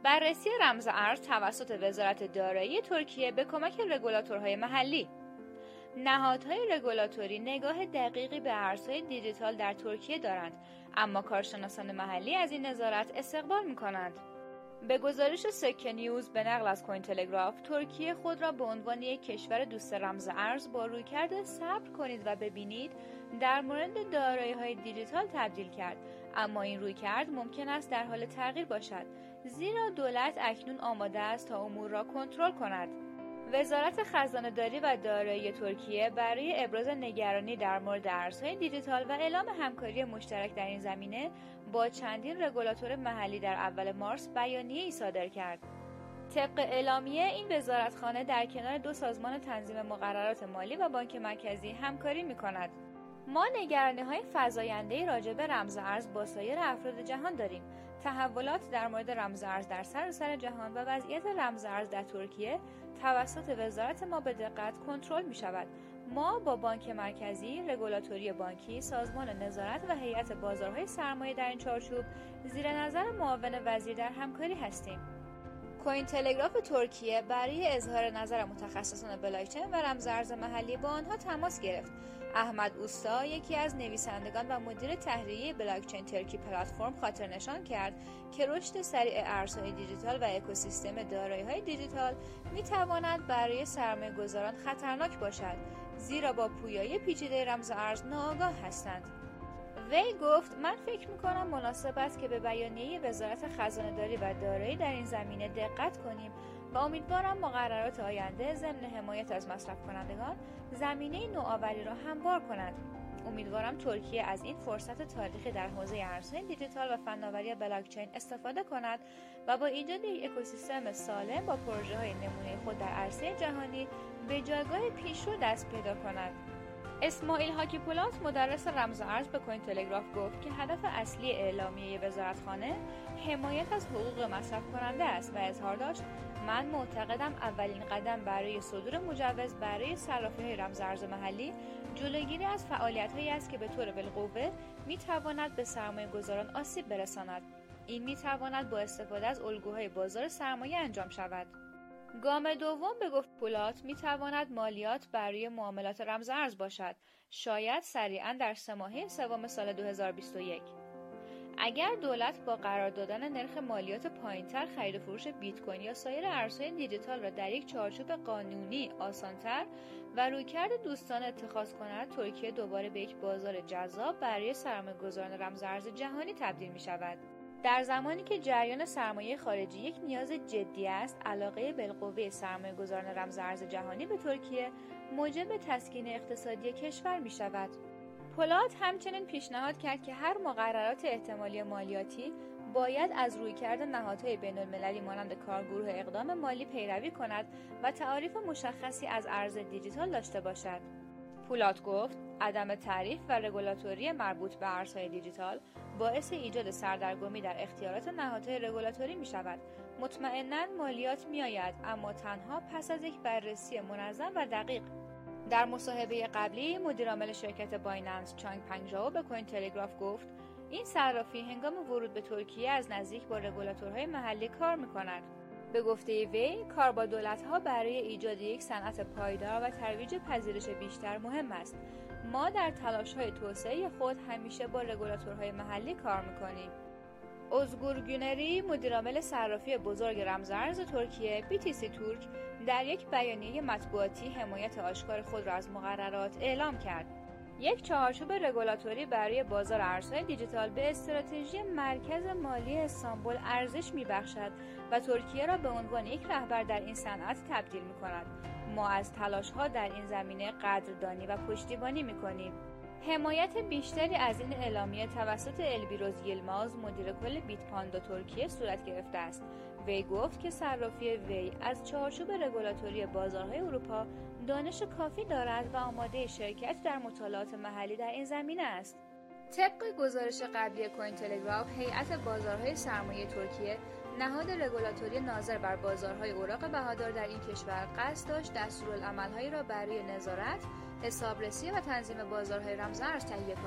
بررسی رمز ارز توسط وزارت دارایی ترکیه به کمک رگولاتورهای محلی. نهادهای رگولاتوری نگاه دقیقی به ارزهای دیجیتال در ترکیه دارند، اما کارشناسان محلی از این نظارت استقبال می‌کنند. به گزارش سکه نیوز به نقل از کوین تلگراف، ترکیه خود را به عنوان یک کشور دوست رمز ارز با رویکرد صبر کنید و ببینید در مورد دارایی‌های دیجیتال تبدیل کرد، اما این رویکرد ممکن است در حال تغییر باشد، زیرا دولت اکنون آماده است تا امور را کنترل کند. وزارت خزانه‌داری و دارایی ترکیه برای ابراز نگرانی در مورد ارزهای دیجیتال و اعلام همکاری مشترک در این زمینه با چندین رگولاتور محلی در اول مارس بیانیه‌ای صادر کرد. طبق اعلامیه، این وزارتخانه در کنار دو سازمان تنظیم مقررات مالی و بانک مرکزی همکاری می‌کند. ما نگرانی‌های فزاینده‌ای راجع به رمز ارز با سایر افراد جهان داریم. تحولات در مورد رمز ارز در سراسر جهان و وضعیت رمز ارز در ترکیه توسط وزارت ما به دقت کنترل می‌شود. ما با بانک مرکزی، رگولاتوری بانکی، سازمان نظارت و هیئت بازارهای سرمایه در این چارچوب زیر نظر معاون وزیر در همکاری هستیم. کوین تلگراف ترکیه برای اظهار نظر متخصصان بلاکچین و رمز ارز محلی با آنها تماس گرفت. احمد اوستا، یکی از نویسندگان و مدیر تحریریه بلاکچین ترکی پلتفرم، خاطر نشان کرد که رشد سریع ارزهای دیجیتال و اکوسیستم دارایی‌های دیجیتال می‌تواند برای سرمایه‌گذاران خطرناک باشد، زیرا با پویایی پیچیده رمز ارز ناآگاه هستند. وی گفت: من فکر می‌کنم مناسب است که به بیانیه وزارت خزانه‌داری و دارایی در این زمینه دقت کنیم و امیدوارم مقررات آینده ضمن حمایت از مصرف کنندگان زمینه نوآوری را هموار کند. امیدوارم ترکیه از این فرصت تاریخی در حوزه ارزهای دیجیتال و فناوری بلاکچین استفاده کند و با ایجاد یک اکوسیستم سالم با پروژه‌های نمونه خود در عرصه جهانی به جایگاه پیشرو دست پیدا کند. اسماعیل هاکیپولات، مدرس رمز ارز، به کوین تلگراف گفت که هدف اصلی اعلامیه وزارتخانه حمایت از حقوق مصرف کننده است و اظهار داشت: من معتقدم اولین قدم برای صدور مجوز برای صرافی‌های رمز ارز محلی جلوگیری از فعالیت‌هایی است که به طور بالقوه می‌تواند به سرمایه‌گذاران آسیب برساند. این می‌تواند با استفاده از الگوهای بازار سرمایه انجام شود. گام دوم، به گفت پولات، می‌تواند مالیات برای معاملات رمز ارز باشد، شاید سریعاً در 3 ماهه سوم سال 2021. اگر دولت با قرار دادن نرخ مالیات پایین‌تر خرید و فروش بیت کوین یا سایر ارزهای دیجیتال را در یک چارچوب قانونی آسان‌تر و رویکرد دوستانه اتخاذ کند، ترکیه دوباره به یک بازار جذاب برای سرمایه‌گذاران رمز ارز جهانی تبدیل می‌شود. در زمانی که جریان سرمایه خارجی یک نیاز جدی است، علاقه بالقوه سرمایه‌گذاران رمز ارز جهانی به ترکیه موجب تسکین اقتصادی کشور می‌شود. پولات همچنین پیشنهاد کرد که هر مقررات احتمالی مالیاتی باید از رویکرد نهادهای بین‌المللی مانند کارگروه اقدام مالی پیروی کند و تعاریف مشخصی از ارز دیجیتال داشته باشد. پولات گفت: عدم تعریف و رگولاتوری مربوط به ارزهای دیجیتال باعث ایجاد سردرگمی در اختیارات نهادهای رگولاتوری می شود. مطمئناً مالیات می آید، اما تنها پس از یک بررسی منظم و دقیق. در مصاحبه قبلی، مدیرعامل شرکت بایننس چانگ پنگژائو به کوین تلگراف گفت: این صرافی هنگام ورود به ترکیه از نزدیک با رگولاتورهای محلی کار می کند. به گفته وی، کار با دولت‌ها برای ایجاد یک صنعت پایدار و ترویج پذیرش بیشتر مهم است. ما در تلاش‌های توسعه خود همیشه با رگولاتورهای محلی کار می‌کنیم. اوزگور گونری، مدیرعامل صرافی بزرگ رمز ارز ترکیه BTC تورک، در یک بیانیه مطبوعاتی حمایت آشکار خود را از مقررات اعلام کرد. یک چارچوب رگولاتوری برای بازار ارزهای دیجیتال به استراتژی مرکز مالی استانبول ارزش می‌بخشد و ترکیه را به عنوان یک رهبر در این صنعت تبدیل می‌کند. ما از تلاش‌ها در این زمینه قدردانی و پشتیبانی می‌کنیم. حمایت بیشتری از این اعلامیه توسط البیروز یلماز، مدیر کل بیت پاندا ترکیه، صورت گرفته است. وی گفت که صرافی وی از چارچوب رگولاتوری بازارهای اروپا دانش کافی دارد و آماده شرکت در مطالعات محلی در این زمینه است. طبق گزارش قبلی کوین تلگراف، هیئت بازارهای سرمایه ترکیه، نهاد رگولاتوری ناظر بر بازارهای اوراق بهادار در این کشور، قصد داشت دستورالعمل‌هایی را برای نظارت، حسابرسی و تنظیم بازارهای رمز ارز تهیه کند.